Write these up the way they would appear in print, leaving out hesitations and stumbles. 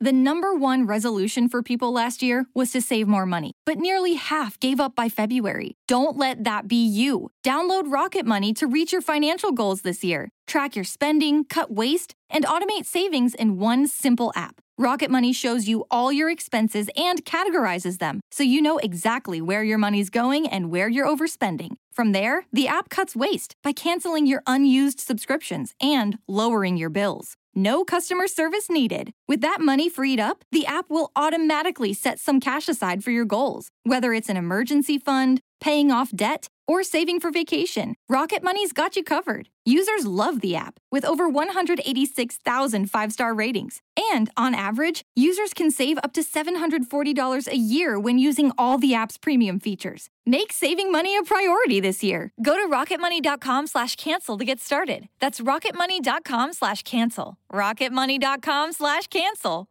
The number one resolution for people last year was to save more money, but nearly half gave up by February. Don't let that be you. Download Rocket Money to reach your financial goals this year. Track your spending, cut waste, and automate savings in one simple app. Rocket Money shows you all your expenses and categorizes them, so you know exactly where your money's going and where you're overspending. From there, the app cuts waste by canceling your unused subscriptions and lowering your bills. No customer service needed. With that money freed up, the app will automatically set some cash aside for your goals. Whether it's an emergency fund, paying off debt, or saving for vacation, Rocket Money's got you covered. Users love the app, with over 186,000 five-star ratings. And on average, users can save up to $740 a year when using all the app's premium features. Make saving money a priority this year. Go to rocketmoney.com/cancel to get started. That's rocketmoney.com/cancel. rocketmoney.com/cancel.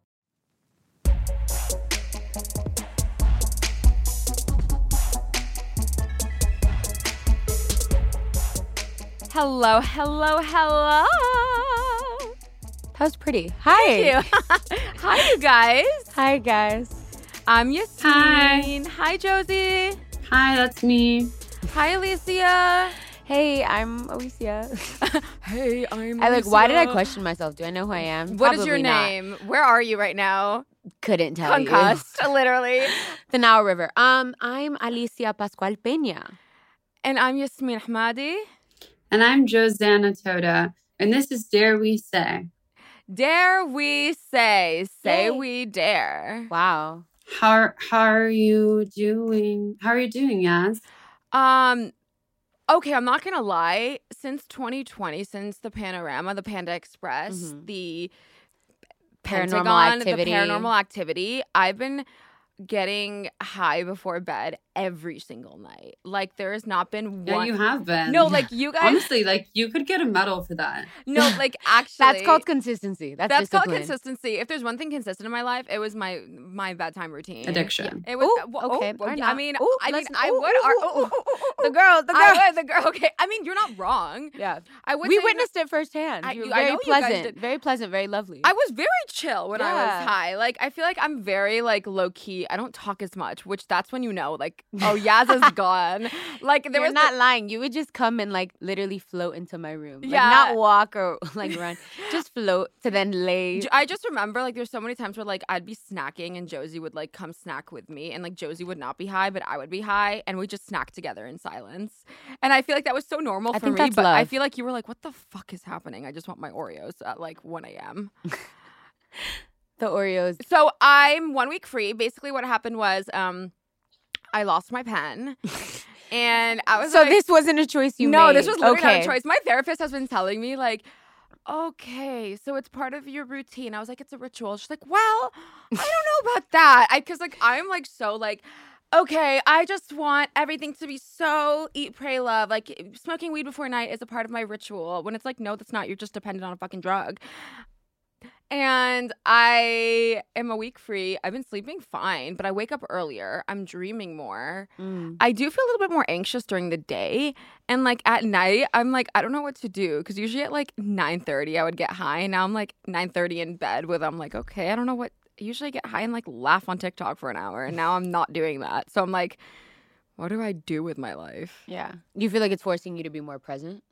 Hello, hello, hello. That was pretty. Hi. Thank you. Hi, you guys. Hi, guys. I'm Yasmin. Hi, Josie. Hi, that's me. Hi, Alicia. Hey, I'm Alicia. Hey, I'm Why did I question myself? Do I know who I am? What is your Probably not. name? Where are you right now? Couldn't tell Concussed, literally. The Nile River. I'm Alicia Pascual Peña. And I'm Yasmin Ahmadi. And I'm Josanna Toda. And this is Dare We Say. Dare we say? Say Yay. we dare. Wow. How are you doing? How are you doing, Yas? Okay, I'm not gonna lie. Since 2020, since the Panorama, the Panda Express, the Pentagon, the paranormal activity, I've been getting high before bed every single night. Like, there has not been one. Yeah, you have been. No, like, you guys. Honestly, like, you could get a medal for that. No, like, actually. That's called consistency. That's called discipline. consistency. If there's one thing consistent in my life, it was my bedtime routine. Addiction. It was. Okay. I not. mean, Ooh, I let's- mean, I ooh, would. ooh, ooh, ooh. The girl. The girl. Okay. I mean, you're not wrong. Yeah. I would. We say witnessed it firsthand. I You were know very you guys pleasant. did. Very pleasant. Very lovely. I was very chill when I Yeah. was high. Like, I feel like I'm very, like, low-key. I don't talk as much, which that's when you know, like, oh, Yaz is gone. Like, there You're was not lying. You would just come and, like, literally float into my room. Like, Yeah. not walk or, like, run. Just float to then lay. I just remember, like, there's so many times where, like, I'd be snacking and Josie would, like, come snack with me. And, like, Josie would not be high, but I would be high. And we'd just snack together in silence. And I feel like that was so normal for think me. that's But I love. feel like you were like, what the fuck is happening? I just want my Oreos at, like, 1 a.m. The Oreos. So I'm 1 week free. Basically what happened was I lost my pen. And I was So like, this wasn't a choice you made. no, this was literally not okay. a choice. My therapist has been telling me, like, okay, so it's part of your routine. I was like, it's a ritual. She's like, well, I don't know about that. Because, like, I'm, like, so, like, okay, I just want everything to be so eat, pray, love. Like, smoking weed before night is a part of my ritual. When it's like, no, that's not. You're just dependent on a fucking drug. And I am a week free. I've been sleeping fine, but I wake up earlier. I'm dreaming more. I do feel a little bit more anxious during the day. And, like, at night, I'm like, I don't know what to do. Because usually at, like, 9:30, I would get high. And now I'm, like, 9:30 in bed with, I'm like, okay, I don't know what. Usually I get high and, like, laugh on TikTok for an hour. And now I'm not doing that. So I'm like, what do I do with my life? Yeah. Do you feel like it's forcing you to be more present?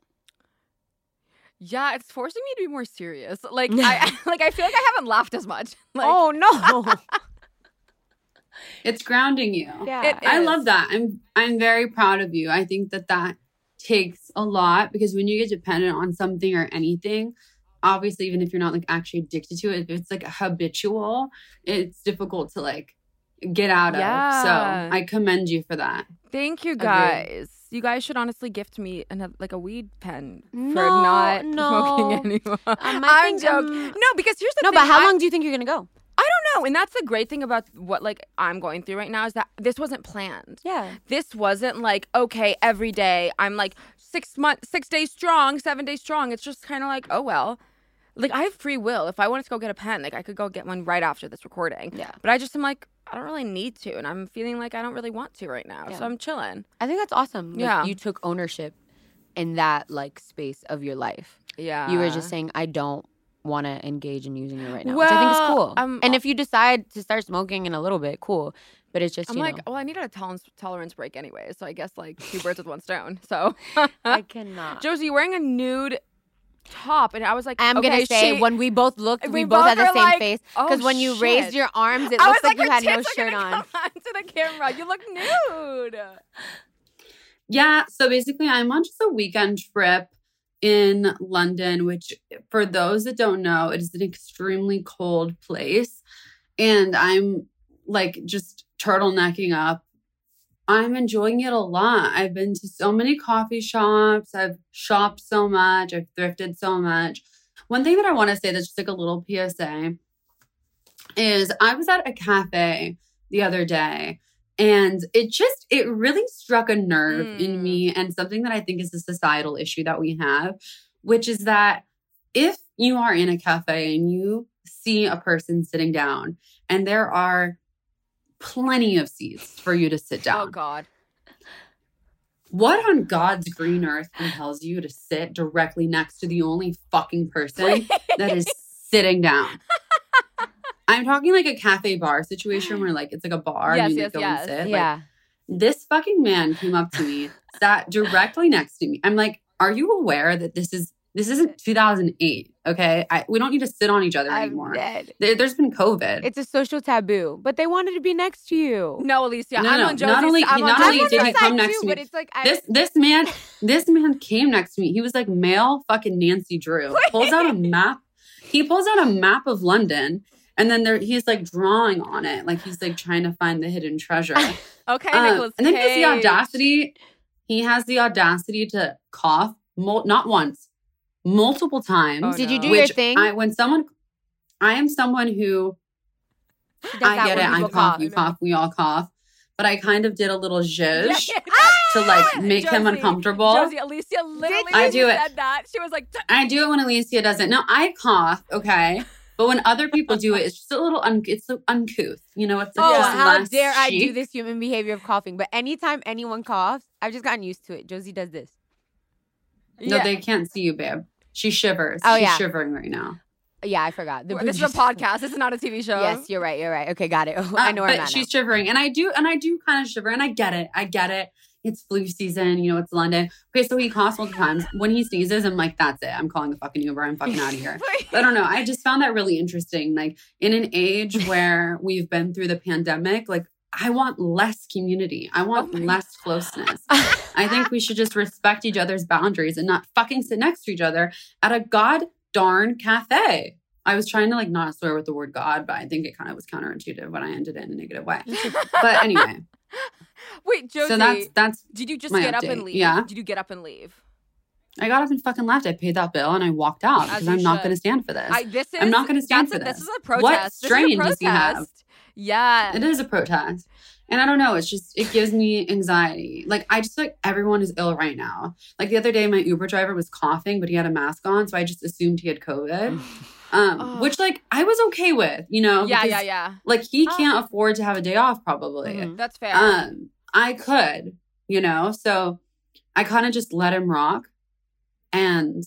Yeah, it's forcing me to be more serious. Like, I feel like I haven't laughed as much. Like, Oh, no. It's grounding you. Yeah. It I is. love that. I'm very proud of you. I think that takes a lot because when you get dependent on something or anything, obviously, even if you're not, like, actually addicted to it, if it's, like, habitual, it's difficult to, like, get out Yeah. of. So I commend you for that. Thank you Agreed. guys. You guys should honestly gift me a weed pen for No, not no. smoking anymore. I I'm think, joking. No, because here's the No, thing. but how long do you think you're going to go? I don't know. And that's the great thing about what, like, I'm going through right now is that this wasn't planned. Yeah. This wasn't like, okay, every day I'm like 6 days strong, 7 days strong. It's just kind of like, oh, well. Like, I have free will. If I wanted to go get a pen, like, I could go get one right after this recording. Yeah. But I just am like, I don't really need to. And I'm feeling like I don't really want to right now. Yeah. So I'm chilling. I think that's awesome. Like, Yeah. You took ownership in that, like, space of your life. Yeah. You were just saying, I don't want to engage in using it right now, which I think is cool. And if you decide to start smoking in a little bit, cool. But it's just, I'm like, well, I needed a tolerance break anyway, so I guess like 2 birds with 1 stone. So I cannot. Josie, you're wearing a nude top, and I was like, I'm gonna say when we both looked, we both had the same face. Because when you raised your arms, it looks like you had no shirt on. To the camera, you look nude. Yeah, so basically I'm on just a weekend trip in London, which for those that don't know, it is an extremely cold place. And I'm like just turtlenecking up. I'm enjoying it a lot. I've been to so many coffee shops. I've shopped so much. I've thrifted so much. One thing that I want to say that's just like a little PSA is I was at a cafe the other day, and it really struck a nerve in me, and something that I think is a societal issue that we have, which is that if you are in a cafe and you see a person sitting down and there are plenty of seats for you to sit down. Oh, God. What on God's green earth compels you to sit directly next to the only fucking person that is sitting down? I'm talking like a cafe bar situation where like it's like a bar and you go and sit. Yeah. Like, this fucking man came up to me, sat directly next to me. I'm like, are you aware that this isn't 2008, okay? We don't need to sit on each other anymore. There's been COVID. It's a social taboo, but they wanted to be next to you. No, Alicia, no, I'm no. on Josie's. Not only did he come next to me, but it's like this man came next to me. He was like male fucking Nancy Drew. Pulls out a map. He pulls out a map of London, and then he's like drawing on it, like he's like trying to find the hidden treasure. Okay, Nicolas and then Cage. he has the audacity to cough not once. Multiple times. Oh, Did you do your thing? I am someone who, I get it. I cough, you cough, we all cough. But I kind of did a little zhuzh to like make him uncomfortable. Josie, Alicia literally said that. She was like, I do it when Alicia does it. No, I cough, okay? But when other people do it, it's just a little it's uncouth. You know, it's like just how less dare I chic. do this human behavior of coughing. But anytime anyone coughs, I've just gotten used to it. Josie does this. No, they can't see you, babe. She shivers. Oh, She's yeah. shivering right now. Yeah, I forgot. This is a podcast. This is not a TV show. Yes, you're right. Okay, got it. I know where I'm but at she's now. shivering. And I do kind of shiver. And I get it. It's flu season. You know, it's London. Okay, so he coughs multiple times. When he sneezes, I'm like, that's it. I'm calling a fucking Uber. I'm fucking out of here. I don't know. I just found that really interesting. Like, in an age where we've been through the pandemic, like, I want less community. I want less closeness. I think we should just respect each other's boundaries and not fucking sit next to each other at a god darn cafe. I was trying to like not swear with the word God, but I think it kind of was counterintuitive when I ended it in a negative way. But anyway. Wait, Josie. So that's did you just my get up update. and leave? Yeah. Did you get up and leave? I got up and fucking left. I paid that bill and I walked out because I'm not going to stand for this. I'm not going to stand for this. This is a protest. What strain does he have? Yeah. It is a protest. And I don't know, it gives me anxiety. Like, I just feel like everyone is ill right now. Like, the other day, my Uber driver was coughing, but he had a mask on, so I just assumed he had COVID. Which, like, I was okay with, you know? Yeah. Like, he can't afford to have a day off, probably. Mm-hmm. That's fair. I could, you know? So, I kind of just let him rock and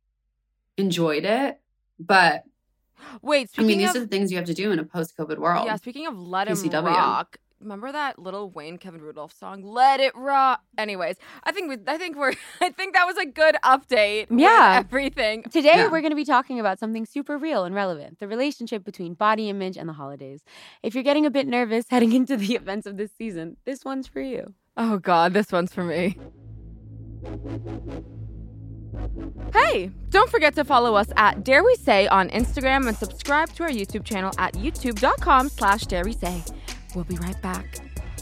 enjoyed it. But, wait, these are the things you have to do in a post-COVID world. Yeah, speaking of let him PCW. rock... Remember that Lil Wayne Kevin Rudolph song, "Let It Rock"? Anyways, I think that was a good update. Yeah, with everything. Today we're going to be talking about something super real and relevant: the relationship between body image and the holidays. If you're getting a bit nervous heading into the events of this season, this one's for you. Oh God, this one's for me. Hey, don't forget to follow us at Dare We Say on Instagram and subscribe to our YouTube channel at youtube.com/darewesay. We'll be right back.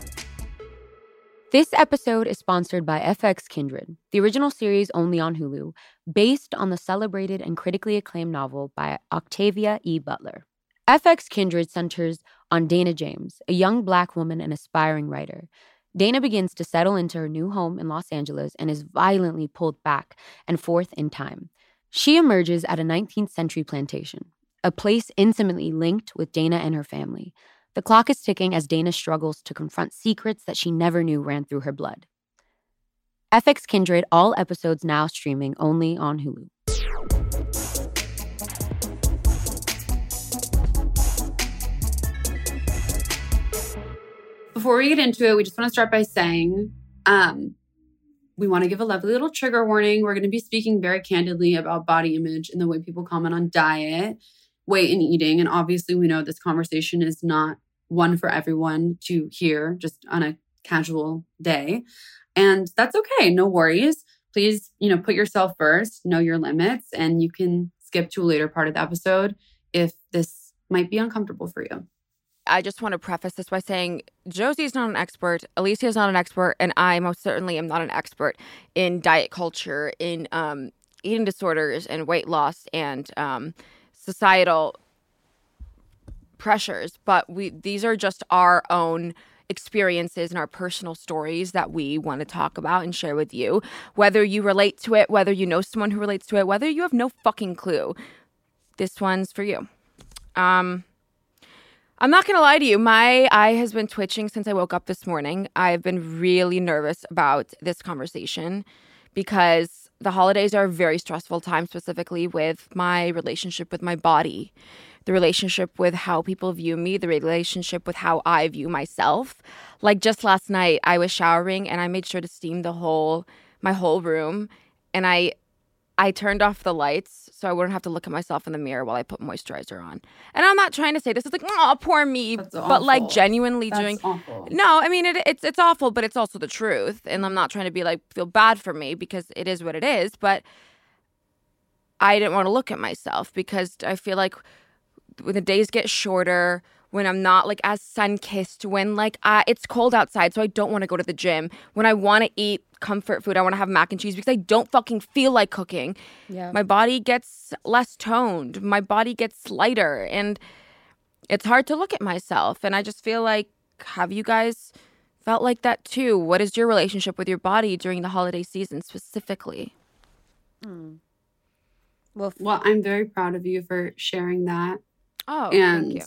This episode is sponsored by FX Kindred, the original series only on Hulu, based on the celebrated and critically acclaimed novel by Octavia E. Butler. FX Kindred centers on Dana James, a young Black woman and aspiring writer. Dana begins to settle into her new home in Los Angeles and is violently pulled back and forth in time. She emerges at a 19th century plantation, a place intimately linked with Dana and her family. The clock is ticking as Dana struggles to confront secrets that she never knew ran through her blood. FX Kindred, all episodes now streaming only on Hulu. before we get into it, we just want to start by saying we want to give a lovely little trigger warning. We're going to be speaking very candidly about body image and the way people comment on diet, weight, and eating. And obviously, we know this conversation is not one for everyone to hear just on a casual day. And that's okay. No worries. Please, put yourself first, know your limits, and you can skip to a later part of the episode if this might be uncomfortable for you. I just want to preface this by saying Josie's not an expert, Alicia's not an expert, and I most certainly am not an expert in diet culture, in eating disorders and weight loss and societal pressures. But these are just our own experiences and our personal stories that we want to talk about and share with you. Whether you relate to it, whether you know someone who relates to it, whether you have no fucking clue, this one's for you. I'm not going to lie to you. My eye has been twitching since I woke up this morning. I've been really nervous about this conversation because the holidays are a very stressful time, specifically with my relationship with my body, the relationship with how people view me, the relationship with how I view myself. Like just last night, I was showering and I made sure to steam my whole room. And I turned off the lights so I wouldn't have to look at myself in the mirror while I put moisturizer on. And I'm not trying to say this is like, oh, poor me, but like genuinely That's awful. No, I mean it's awful, but it's also the truth. And I'm not trying to be like feel bad for me because it is what it is. But I didn't want to look at myself because I feel like when the days get shorter, when I'm not like as sun-kissed, when like it's cold outside, so I don't want to go to the gym. When I want to eat comfort food, I want to have mac and cheese because I don't fucking feel like cooking. Yeah. My body gets less toned. My body gets lighter. And it's hard to look at myself. And I just feel like, have you guys felt like that too? What is your relationship with your body during the holiday season specifically? Well, I'm very proud of you for sharing that. Oh, and thank you.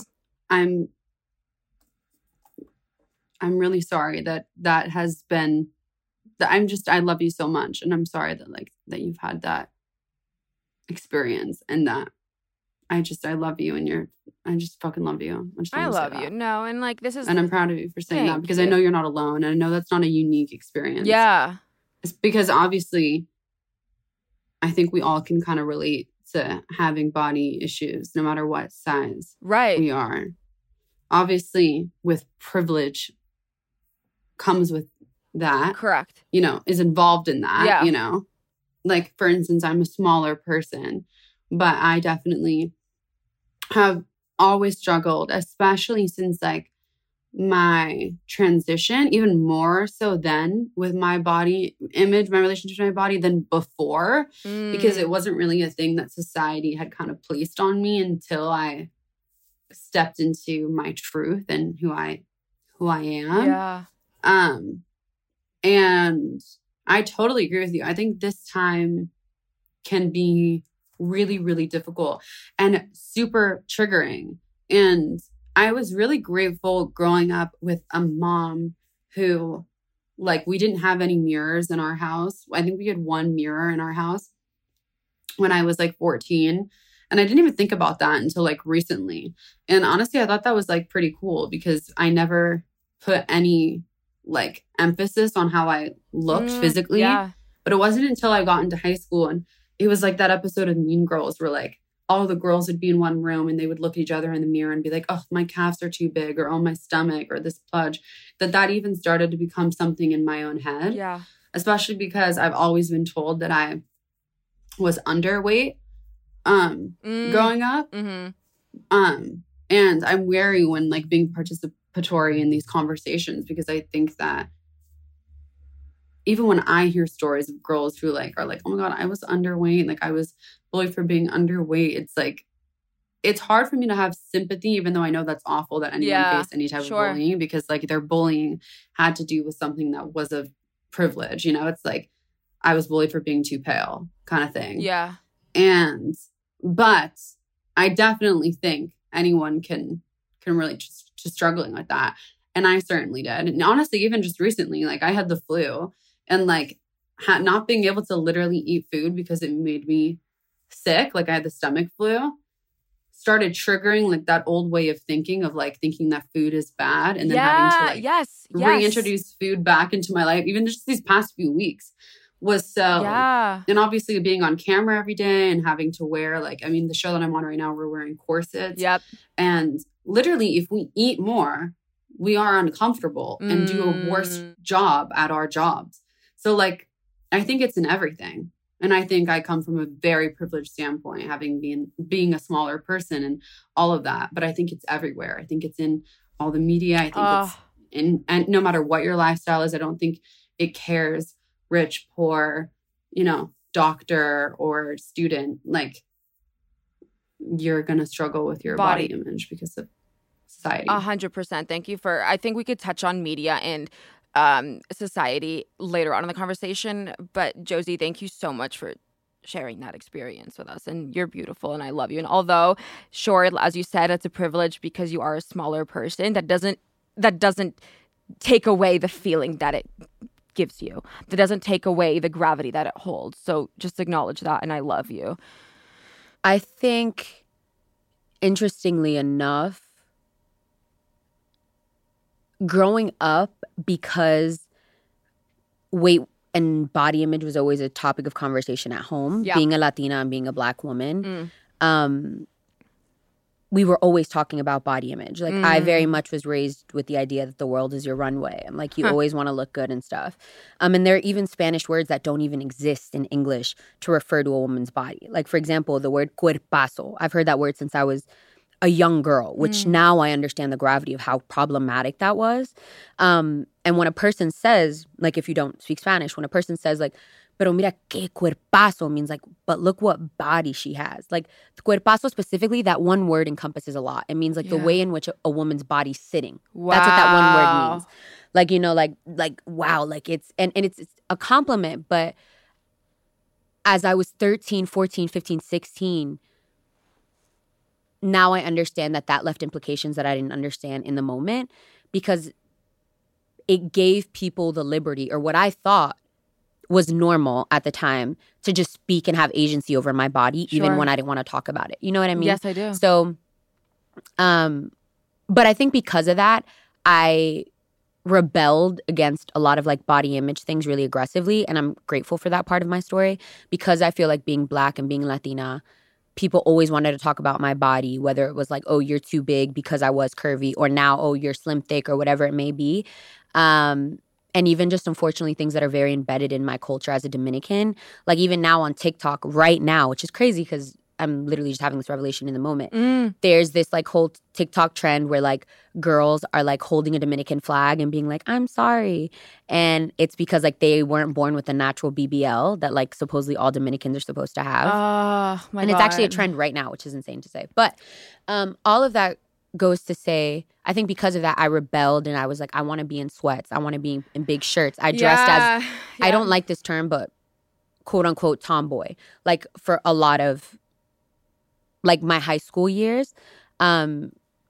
I'm really sorry that has been I love you so much, and I'm sorry that you've had that experience, and that I love you, and I just fucking love you. I love you. No, and like this is, and I'm proud of you for saying that because you. I know you're not alone, and I know that's not a unique experience. Yeah, it's because obviously, I think we all can kind of relate to having body issues, no matter what size we are. Obviously, with privilege comes with that. Correct. Is involved in that. Yeah. Like, for instance, I'm a smaller person, but I definitely have always struggled, especially since like my transition, even more so then with my body image, my relationship to my body than before, because it wasn't really a thing that society had kind of placed on me until I stepped into my truth and who I am. Yeah. And I totally agree with you. I think this time can be really, really difficult and super triggering. And I was really grateful growing up with a mom who, like, we didn't have any mirrors in our house. I think we had one mirror in our house when I was like 14. And I didn't even think about that until like recently. And honestly, I thought that was like pretty cool because I never put any like emphasis on how I looked physically. Yeah. But it wasn't until I got into high school, and it was like that episode of Mean Girls where like all the girls would be in one room and they would look at each other in the mirror and be like, oh, my calves are too big, or oh, my stomach, or this pludge, that even started to become something in my own head. Yeah. Especially because I've always been told that I was underweight growing up. Mm-hmm. And I'm wary when like being participatory in these conversations, because I think that even when I hear stories of girls who like are like, oh my God, I was underweight, like I was bullied for being underweight, it's like, it's hard for me to have sympathy, even though I know that's awful that anyone faced any type of bullying, because like their bullying had to do with something that was of privilege. It's like I was bullied for being too pale kind of thing. Yeah. But I definitely think anyone can relate to struggling with that. And I certainly did. And honestly, even just recently, like I had the flu, and like not being able to literally eat food because it made me sick. Like I had the stomach flu. started triggering like that old way of thinking of like thinking that food is bad and then having to like yes. reintroduce food back into my life, even just these past few weeks was so, and obviously being on camera every day and having to wear like, I mean, the show that I'm on right now, we're wearing corsets. Yep. And literally if we eat more, we are uncomfortable and do a worse job at our jobs. So like, I think it's in everything. And I think I come from a very privileged standpoint, having being a smaller person and all of that. But I think it's everywhere. I think it's in all the media. I think it's in, and no matter what your lifestyle is, I don't think it cares rich, poor, you know, doctor or student. Like, you're going to struggle with your body image because of society. 100%. Thank you for, I think we could touch on media and society later on in the conversation. But Josie, thank you so much for sharing that experience with us. And you're beautiful and I love you. And although, sure, as you said, it's a privilege because you are a smaller person, that doesn't take away the feeling that it gives you. That doesn't take away the gravity that it holds. So just acknowledge that, and I love you. I think, interestingly enough, growing up, because weight and body image was always a topic of conversation at home, being a Latina and being a Black woman, we were always talking about body image. Like, I very much was raised with the idea that the world is your runway. And, like, you always want to look good and stuff. And there are even Spanish words that don't even exist in English to refer to a woman's body. Like, for example, the word cuerpazo. I've heard that word since I was a young girl, which now I understand the gravity of how problematic that was. And when a person says, like, if you don't speak Spanish, when a person says, like, pero mira que cuerpazo, means like, but look what body she has. Like, cuerpazo specifically, that one word encompasses a lot. It means like the way in which a woman's body's sitting. Wow. That's what that one word means. Like, you know, like wow, like it's, and it's a compliment. But as I was 13, 14, 15, 16, now I understand that left implications that I didn't understand in the moment, because it gave people the liberty, or what I thought was normal at the time, to just speak and have agency over my body, even when I didn't want to talk about it. You know what I mean? Yes, I do. So, but I think because of that, I rebelled against a lot of like body image things really aggressively. And I'm grateful for that part of my story, because I feel like being Black and being Latina, people always wanted to talk about my body, whether it was like, oh, you're too big because I was curvy, or now, oh, you're slim, thick, or whatever it may be. And even just, unfortunately, things that are very embedded in my culture as a Dominican. Like, even now on TikTok right now, which is crazy because I'm literally just having this revelation in the moment. There's this like whole TikTok trend where like girls are like holding a Dominican flag and being like, I'm sorry. And it's because like they weren't born with a natural BBL that like supposedly all Dominicans are supposed to have. Oh, my God. And it's actually a trend right now, which is insane to say. But all of that goes to say, I think because of that, I rebelled and I was like, I want to be in sweats. I want to be in big shirts. I dressed as, I don't like this term, but quote unquote tomboy. Like for a lot of like my high school years. But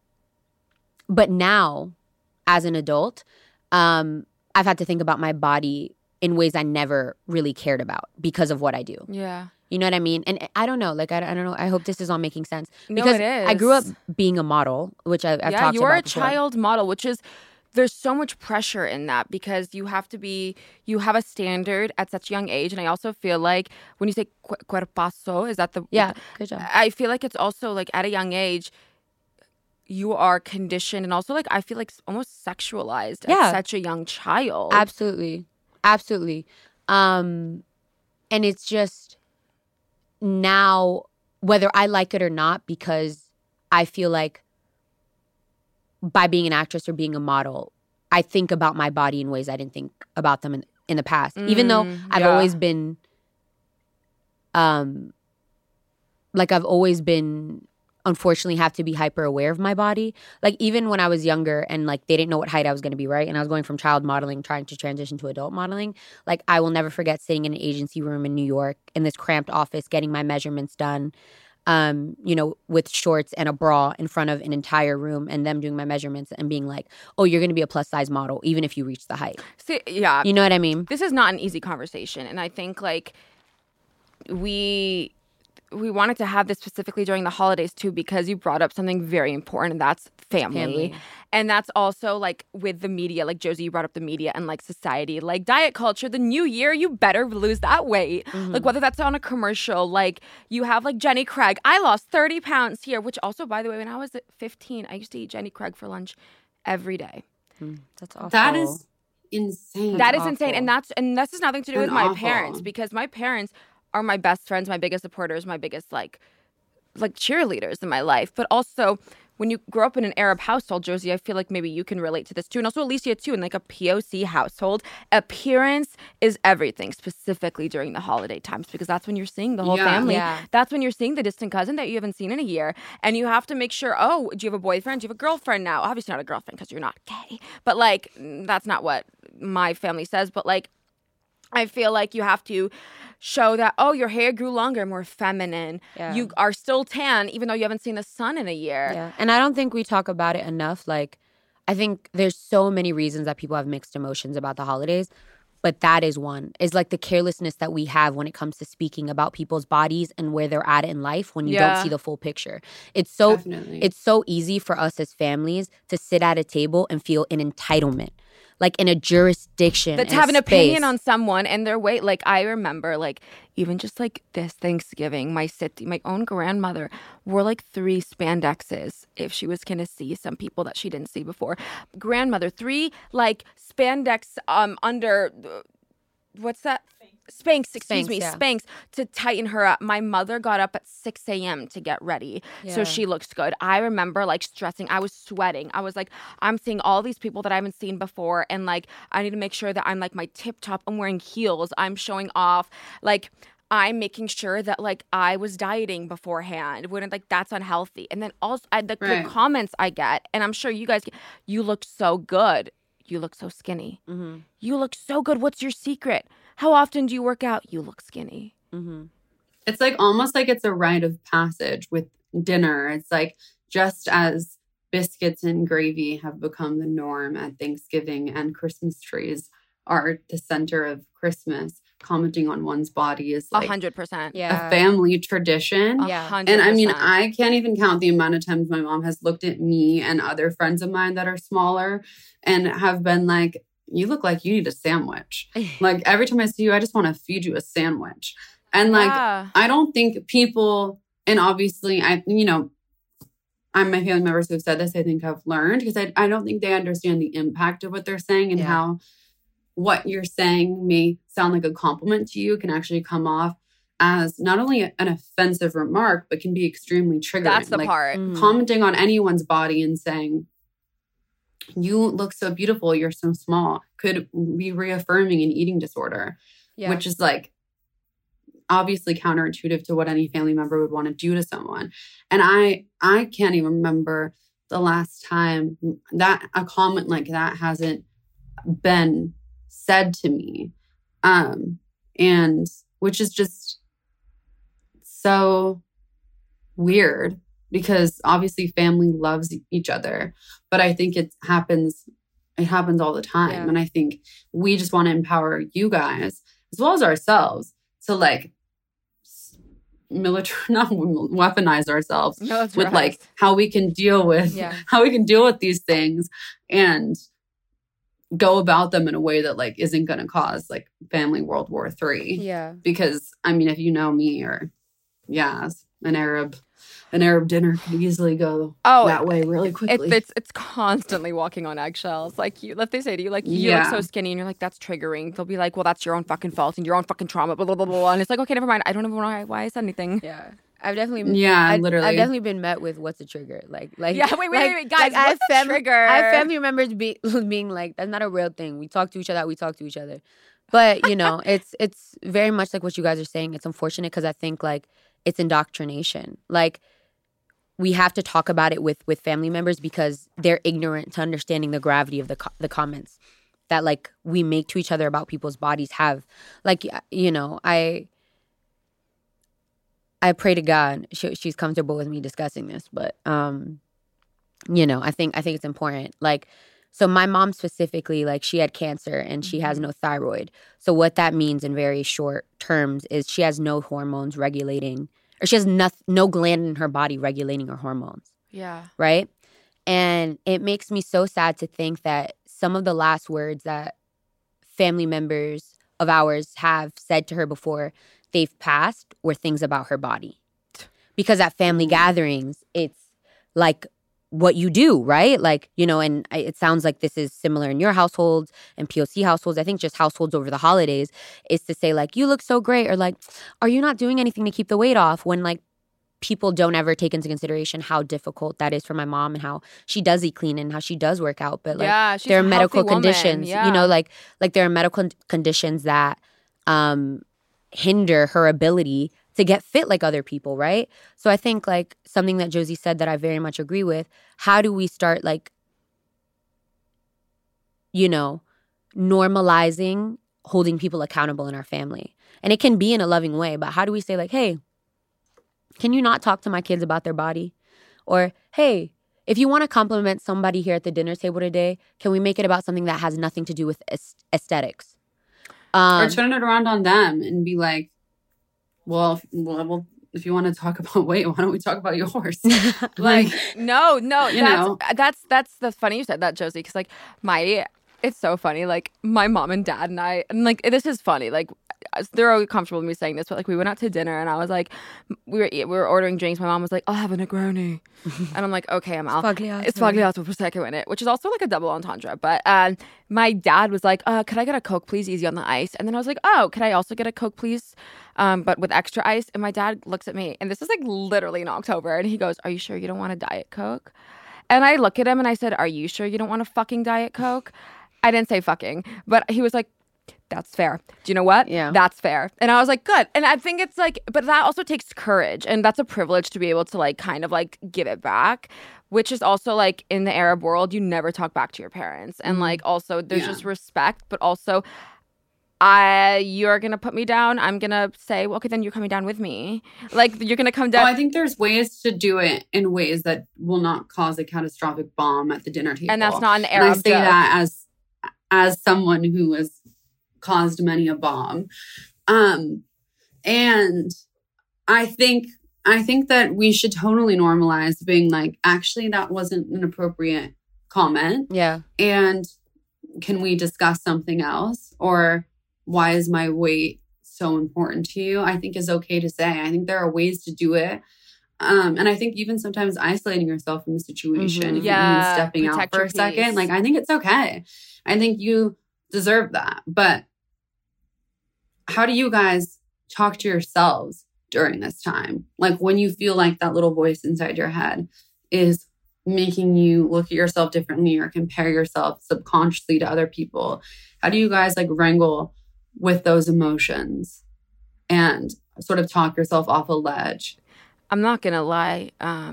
now as an adult, I've had to think about my body in ways I never really cared about because of what I do. Yeah. You know what I mean? And I don't know. Like, I don't know. I hope this is all making sense. No, because it is. I grew up being a model, which I've talked about you are a before. child model, which is, there's so much pressure in that because you have a standard at such a young age. And I also feel like when you say cuerpazo, is that the... Yeah, good job. I feel like it's also like at a young age, you are conditioned and also like I feel like almost sexualized at such a young child. Absolutely. Absolutely. And it's just now, whether I like it or not, because I feel like by being an actress or being a model, I think about my body in ways I didn't think about them in the past. Even though I've always been, unfortunately have to be hyper aware of my body. Like even when I was younger and like they didn't know what height I was going to be, right? And I was going from child modeling, trying to transition to adult modeling. Like I will never forget sitting in an agency room in New York in this cramped office, getting my measurements done, with shorts and a bra in front of an entire room and them doing my measurements and being like, oh, you're going to be a plus size model even if you reach the height. See, yeah. You know what I mean? This is not an easy conversation. And I think like we wanted to have this specifically during the holidays too, because you brought up something very important, and that's family. And that's also like with the media, like Josie, you brought up the media and like society, like diet culture, the new year, you better lose that weight. Like whether that's on a commercial, like you have like Jenny Craig. I lost 30 pounds here, which also, by the way, when I was 15, I used to eat Jenny Craig for lunch every day. That's awful. That is insane. That is insane. And this has nothing to do with my awful. parents, because my parents are my best friends, my biggest supporters, my biggest like cheerleaders in my life. But also, when you grow up in an Arab household, Josie, I feel like maybe you can relate to this too. And also Alicia too, in like a POC household, appearance is everything, specifically during the holiday times, because that's when you're seeing the whole family. Yeah. That's when you're seeing the distant cousin that you haven't seen in a year. And you have to make sure, oh, do you have a boyfriend? Do you have a girlfriend now? Obviously not a girlfriend because you're not gay. But like, that's not what my family says. But like, I feel like you have to show that, oh, your hair grew longer, more feminine. Yeah. You are still tan, even though you haven't seen the sun in a year. Yeah. And I don't think we talk about it enough. Like, I think there's so many reasons that people have mixed emotions about the holidays, but that is one. Is like the carelessness that we have when it comes to speaking about people's bodies and where they're at in life when you don't see the full picture. It's so Definitely. it's so easy for us as families to sit at a table and feel an entitlement. Like in a jurisdiction. But to in a have an opinion space. on someone and their weight. Like, I remember, like, even just like this Thanksgiving, my own grandmother wore like 3 spandexes if she was going to see some people that she didn't see before. Grandmother, 3 like spandex under, what's that? Spanx, excuse me, yeah. Spanx, to tighten her up. My mother got up at 6 a.m. to get ready so she looks good. I remember like stressing. I was sweating. I was like, I'm seeing all these people that I haven't seen before, and like I need to make sure that I'm like my tip top. I'm wearing heels. I'm showing off. Like, I'm making sure that like I was dieting beforehand. Wouldn't like that's unhealthy. And then also the comments I get, and I'm sure you guys get, you look so good. You look so skinny. You look so good. What's your secret? How often do you work out? You look skinny. It's like almost like it's a rite of passage with dinner. It's like just as biscuits and gravy have become the norm at Thanksgiving and Christmas trees are the center of Christmas, commenting on one's body is like 100%. a family tradition. 100%. And I mean, I can't even count the amount of times my mom has looked at me and other friends of mine that are smaller and have been like, you look like you need a sandwich. Like every time I see you, I just want to feed you a sandwich. And like, I don't think people, and obviously my family members who have said this, I think have learned, because I don't think they understand the impact of what they're saying and how what you're saying may sound like a compliment to you can actually come off as not only an offensive remark, but can be extremely triggering. That's the like, part. Commenting on anyone's body and saying, you look so beautiful, you're so small, could be reaffirming an eating disorder, which is like obviously counterintuitive to what any family member would want to do to someone. And I can't even remember the last time that a comment like that hasn't been said to me. And which is just so weird, because obviously family loves each other, but I think it happens all the time. And I think we just want to empower you guys as well as ourselves to like not weaponize ourselves with like how we can deal with these things and go about them in a way that like isn't going to cause like family World War III. Yeah. Because I mean, if you know me, or an Arab dinner could easily go that way really quickly. It's constantly walking on eggshells. Like if they say to you, like, you look so skinny, and you're like, that's triggering. They'll be like, well, that's your own fucking fault and your own fucking trauma, blah, blah, blah, blah. And it's like, okay, never mind. I don't even know why I said anything. Yeah. I've definitely literally. I've definitely been met with what's a trigger, like wait, guys, like, what's a trigger? I have family members being like, that's not a real thing. We talk to each other. But it's very much like what you guys are saying. It's unfortunate because I think like it's indoctrination. Like we have to talk about it with family members because they're ignorant to understanding the gravity of the comments that like we make to each other about people's bodies. Have like I pray to God she's comfortable with me discussing this, but I think it's important. Like, so my mom specifically, like she had cancer and she has no thyroid. So what that means in very short terms is she has no hormones regulating or she has no gland in her body regulating her hormones. Yeah. Right? And it makes me so sad to think that some of the last words that family members of ours have said to her before they've passed were things about her body. Because at family gatherings, it's like what you do, right? Like, you know, and it sounds like this is similar in your households and POC households. I think just households over the holidays is to say like, you look so great, or like, are you not doing anything to keep the weight off? When like people don't ever take into consideration how difficult that is for my mom and how she does eat clean and how she does work out. But like she's there are a medical healthy woman. conditions, Yeah. you know, like there are medical conditions that hinder her ability to get fit like other people, right? So I think like something that Josie said that I very much agree with, how do we start like, you know, normalizing holding people accountable in our family? And it can be in a loving way, but how do we say like, hey, can you not talk to my kids about their body? Or, hey, if you want to compliment somebody here at the dinner table today, can we make it about something that has nothing to do with aesthetics? Or turn it around on them and be like, well, if you want to talk about weight, why don't we talk about yours? Like, no, you know. that's the funny you said that, Josie, because like it's so funny. Like my mom and dad and I, and like this is funny. Like they're always comfortable with me saying this, but like we went out to dinner and I was like, we were ordering drinks. My mom was like, I'll have a Negroni, and I'm like, okay, I'm out. It's Sfogliato Prosecco in it, which is also like a double entendre. But my dad was like, could I get a Coke, please, easy on the ice? And then I was like, oh, could I also get a Coke, please, but with extra ice? And my dad looks at me, and this is like literally in October, and he goes, are you sure you don't want a Diet Coke? And I look at him and I said, are you sure you don't want a fucking Diet Coke? I didn't say fucking, but he was like, that's fair. Do you know what? Yeah. That's fair. And I was like, good. And I think it's like, but that also takes courage. And that's a privilege to be able to like kind of like give it back, which is also like in the Arab world, you never talk back to your parents. And like also there's just respect, but also you're going to put me down. I'm going to say, well, okay, then you're coming down with me. Like you're going to come down. Oh, I think there's ways to do it in ways that will not cause a catastrophic bomb at the dinner table. And that's not an Arab And I say joke. that as someone who has caused many a bomb. And I think that we should totally normalize being like, actually, that wasn't an appropriate comment. Yeah. And can we discuss something else? Or why is my weight so important to you? I think is okay to say. I think there are ways to do it. And I think even sometimes isolating yourself from a situation, if you mean stepping out for a second, like I think it's okay. I think you deserve that. But how do you guys talk to yourselves during this time? Like when you feel like that little voice inside your head is making you look at yourself differently or compare yourself subconsciously to other people. How do you guys like wrangle with those emotions and sort of talk yourself off a ledge? I'm not going to lie.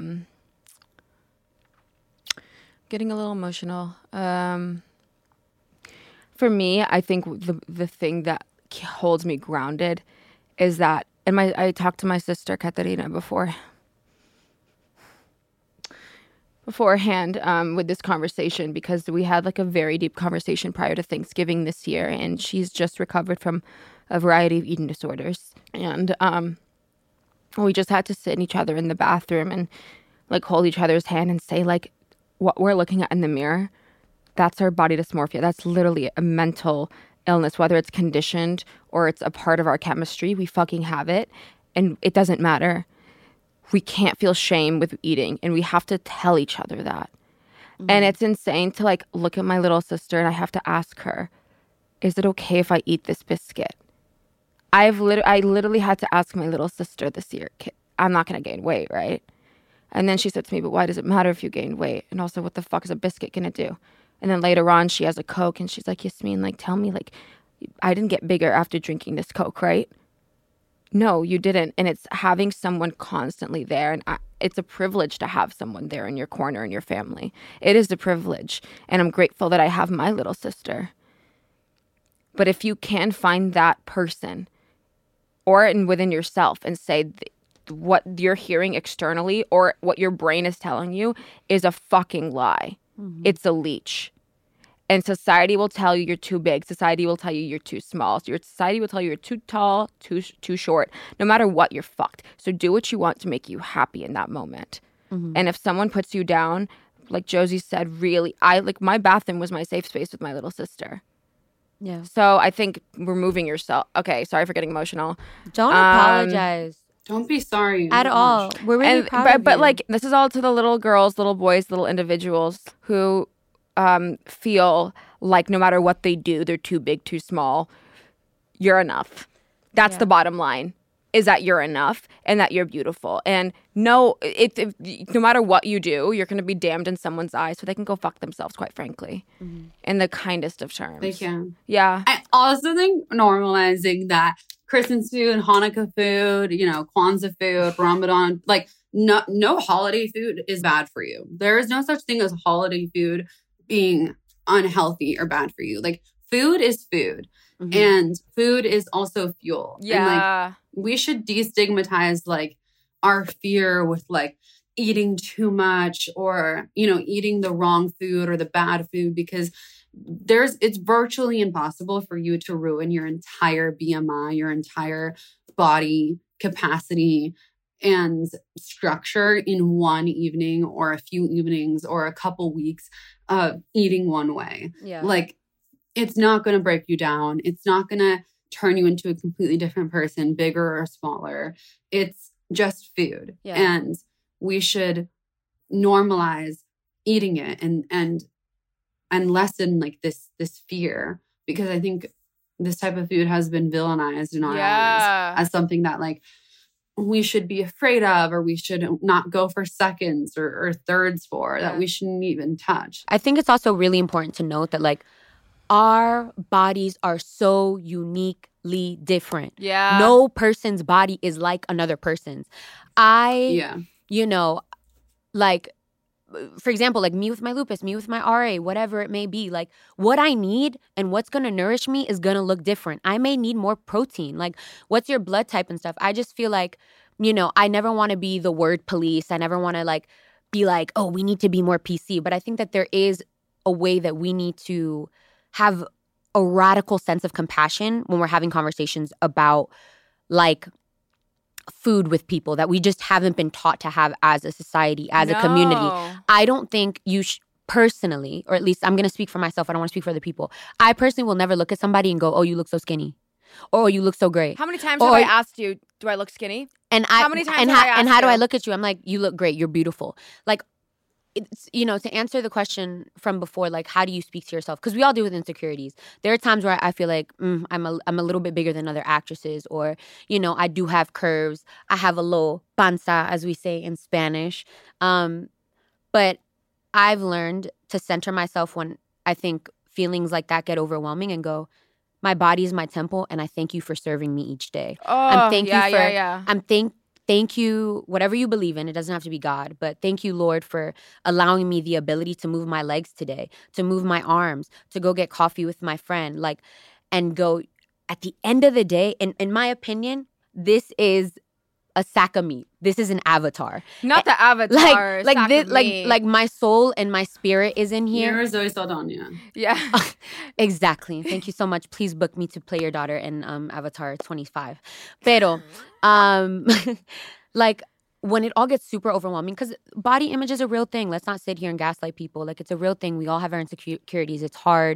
Getting a little emotional. For me, I think the thing that holds me grounded is that, and I talked to my sister Katerina beforehand with this conversation, because we had like a very deep conversation prior to Thanksgiving this year, and she's just recovered from a variety of eating disorders, and we just had to sit in each other in the bathroom and like hold each other's hand and say like, what we're looking at in the mirror, that's our body dysmorphia. That's literally a mental illness, whether it's conditioned or it's a part of our chemistry. We fucking have it, and it doesn't matter. We can't feel shame with eating, and we have to tell each other that. Mm-hmm. And it's insane to like look at my little sister and I have to ask her, is it okay if I eat this biscuit? I literally had to ask my little sister this year, I'm not going to gain weight, right? And then she said to me, but why does it matter if you gain weight? And also, what the fuck is a biscuit going to do? And then later on, she has a Coke and she's like, Yasmin, like, tell me, like, I didn't get bigger after drinking this Coke, right? No, you didn't. And it's having someone constantly there. And it's a privilege to have someone there in your corner in your family. It is a privilege. And I'm grateful that I have my little sister. But if you can find that person or within yourself and say what you're hearing externally or what your brain is telling you is a fucking lie. Mm-hmm. It's a leech. And society will tell you you're too big. Society will tell you you're too small. So your society will tell you you're too tall, too short. No matter what, you're fucked. So do what you want to make you happy in that moment. And if someone puts you down, like Josie said, really, my bathroom was my safe space with my little sister. Yeah. So I think removing yourself. Okay, sorry for getting emotional. Don't apologize. Don't be sorry. At all. We're really proud of you. But like, this is all to the little girls, little boys, little individuals who feel like no matter what they do, they're too big, too small. You're enough. That's the bottom line, is that you're enough and that you're beautiful. And no matter what you do, you're going to be damned in someone's eyes, so they can go fuck themselves, quite frankly, in the kindest of terms. They can. Yeah. I also think normalizing that Christmas food, Hanukkah food, Kwanzaa food, Ramadan, like no holiday food is bad for you. There is no such thing as holiday food being unhealthy or bad for you. Like, food is food. And food is also fuel. Yeah. And like, we should destigmatize like our fear with like eating too much or, eating the wrong food or the bad food, because it's virtually impossible for you to ruin your entire BMI, your entire body capacity and structure in one evening or a few evenings or a couple weeks of eating one way. Yeah. Like, it's not going to break you down. It's not going to turn you into a completely different person, bigger or smaller. It's just food. Yeah. And we should normalize eating it and lessen like this fear, because I think this type of food has been villainized in our eyes as something that like we should be afraid of, or we should not go for seconds or thirds for, that we shouldn't even touch. I think it's also really important to note that like our bodies are so uniquely different. Yeah. No person's body is like another person's. Like, for example, like me with my lupus, me with my RA, whatever it may be, like what I need and what's going to nourish me is going to look different. I may need more protein. Like, what's your blood type and stuff? I just feel like, I never want to be the word police. I never want to like be like, oh, we need to be more PC. But I think that there is a way that we need to have a radical sense of compassion when we're having conversations about like food with people that we just haven't been taught to have as a society, as a community. I don't think you personally, or at least I'm going to speak for myself. I don't want to speak for other people. I personally will never look at somebody and go, oh, you look so skinny. Or, oh, you look so great. How many times have I asked you, do I look skinny? How many times have I asked and how do you? I look at you? I'm like, you look great. You're beautiful. Like, it's, to answer the question from before, like, how do you speak to yourself? Because we all deal with insecurities. There are times where I feel like I'm a little bit bigger than other actresses, or, I do have curves. I have a little panza, as we say in Spanish. But I've learned to center myself when I think feelings like that get overwhelming and go, my body is my temple, and I thank you for serving me each day. Oh, Thank you, whatever you believe in. It doesn't have to be God, but thank you, Lord, for allowing me the ability to move my legs today, to move my arms, to go get coffee with my friend, like, and go. At the end of the day, in my opinion, this is a sack of meat. This is an avatar. Not the avatar. Like this, like my soul and my spirit is in here. You're Zoe Saldana. Yeah. Exactly. Thank you so much. Please book me to play your daughter in Avatar 25. Pero, like, when it all gets super overwhelming, because body image is a real thing. Let's not sit here and gaslight people. Like, it's a real thing. We all have our insecurities. It's hard.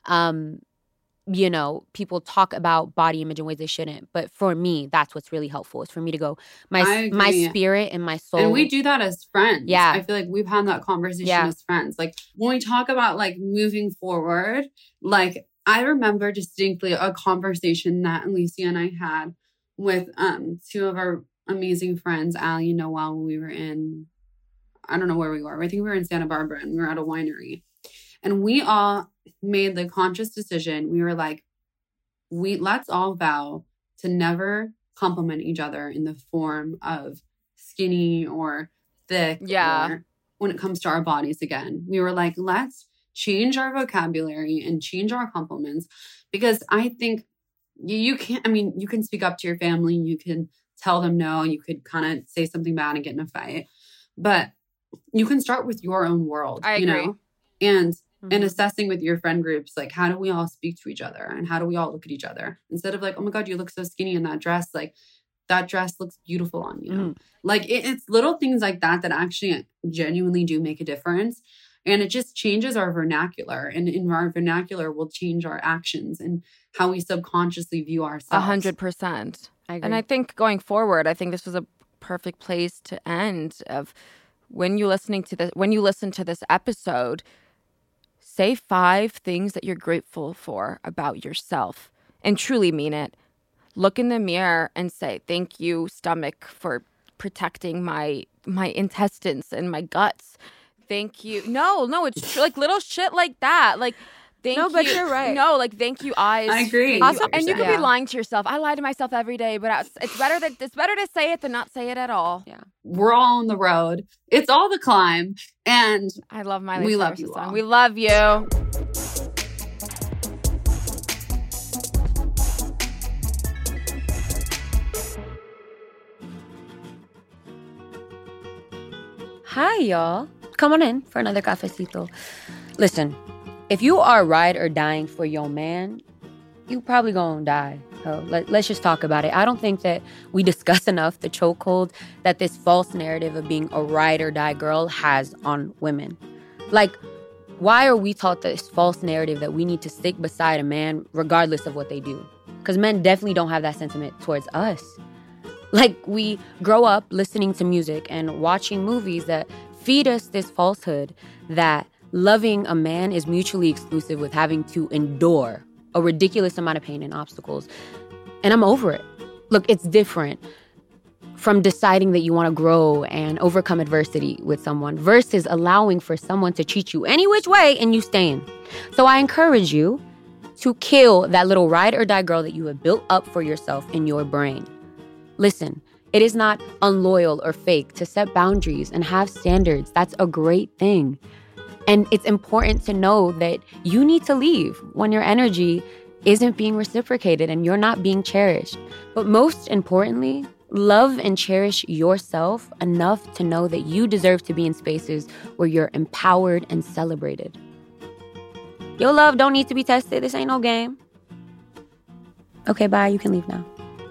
People talk about body image in ways they shouldn't. But for me, that's what's really helpful. Is for me to go, my spirit and my soul. And we do that as friends. Yeah. I feel like we've had that conversation as friends. Like, when we talk about like moving forward, like, I remember distinctly a conversation that Alicia and I had with two of our amazing friends, Allie and Noelle, when we were in, I don't know where we were. I think we were in Santa Barbara, and we were at a winery. And we all made the conscious decision. We were like, let's all vow to never compliment each other in the form of skinny or thick. Yeah. Or when it comes to our bodies again. We were like, let's change our vocabulary and change our compliments, because I think you can speak up to your family. You can tell them no. You could kind of say something bad and get in a fight. But you can start with your own world. I agree. And and assessing with your friend groups, like, how do we all speak to each other and how do we all look at each other? Instead of like, oh my God, you look so skinny in that dress. Like, that dress looks beautiful on you. Like, it's little things like that that actually genuinely do make a difference. And it just changes our vernacular. And in our vernacular will change our actions and how we subconsciously view ourselves. 100%. And I think going forward, I think this was a perfect place to end of when you listen to this episode, say 5 things that you're grateful for about yourself and truly mean it. Look in the mirror and say, thank you, stomach, for protecting my intestines and my guts. Thank you. No, it's true. Like little shit like that. Like, thank you. No, but you're right. No, like, thank you, eyes. I agree. Also, and you could be lying to yourself. I lie to myself every day, but it's better to say it than not say it at all. Yeah. We're all on the road. It's all the climb. And I love Miley we Cyrus love you song. all. We love you. Hi, y'all. Come on in for another cafecito. Listen, if you are ride or dying for your man, you probably gonna die. So let's just talk about it. I don't think that we discuss enough the chokehold that this false narrative of being a ride or die girl has on women. Like, why are we taught this false narrative that we need to stick beside a man regardless of what they do? Because men definitely don't have that sentiment towards us. Like, we grow up listening to music and watching movies that feed us this falsehood that loving a man is mutually exclusive with having to endure a ridiculous amount of pain and obstacles. And I'm over it. Look, it's different from deciding that you want to grow and overcome adversity with someone versus allowing for someone to treat you any which way and you staying. So I encourage you to kill that little ride or die girl that you have built up for yourself in your brain. Listen, it is not unloyal or fake to set boundaries and have standards. That's a great thing. And it's important to know that you need to leave when your energy isn't being reciprocated and you're not being cherished. But most importantly, love and cherish yourself enough to know that you deserve to be in spaces where you're empowered and celebrated. Your love don't need to be tested. This ain't no game. Okay, bye. You can leave now.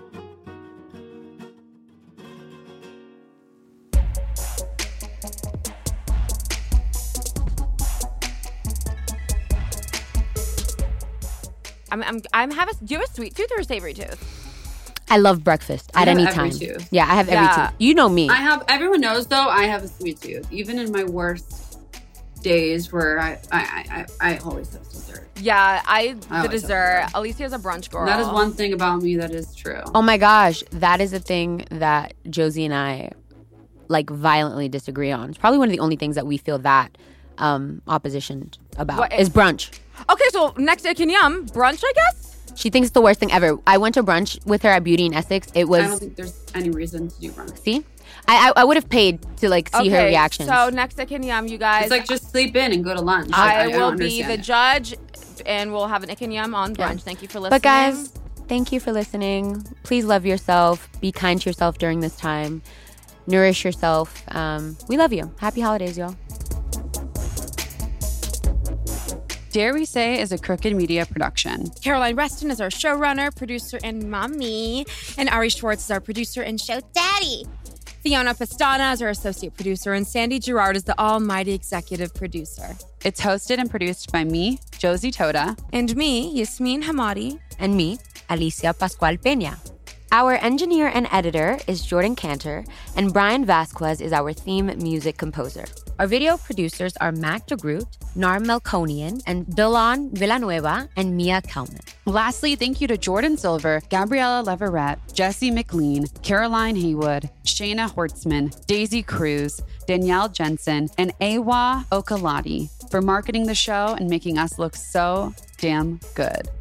Do you have a sweet tooth or a savory tooth? I love breakfast at any time. Tooth. Yeah, I have every tooth. You know me. Everyone knows though, I have a sweet tooth. Even in my worst days where I always have dessert. Yeah, the dessert. Alicia's a brunch girl. That is one thing about me that is true. Oh my gosh, that is a thing that Josie and I violently disagree on. It's probably one of the only things that we feel that opposition about is brunch. Okay, so next to Yum, brunch, I guess? She thinks it's the worst thing ever. I went to brunch with her at Beauty in Essex. It was... I don't think there's any reason to do brunch. See? I would have paid to see her reactions. So next to Yum, you guys... It's just sleep in and go to lunch. I will be the judge and we'll have an Yum on brunch. Yeah. Thank you for listening. But guys, thank you for listening. Please love yourself. Be kind to yourself during this time. Nourish yourself. We love you. Happy holidays, y'all. Dare We Say is a Crooked Media production. Caroline Reston is our showrunner, producer, and mommy. And Ari Schwartz is our producer and show daddy. Fiona Pastana is our associate producer. And Sandy Girard is the almighty executive producer. It's hosted and produced by me, Josie Toda. And me, Yasmin Hamadi. And me, Alicia Pascual Peña. Our engineer and editor is Jordan Cantor, and Brian Vasquez is our theme music composer. Our video producers are Mac DeGroot, Nar Melkonian, and Delon Villanueva, and Mia Kelman. Lastly, thank you to Jordan Silver, Gabriella Leverett, Jesse McLean, Caroline Haywood, Shayna Hortzman, Daisy Cruz, Danielle Jensen, and Awa Okalati for marketing the show and making us look so damn good.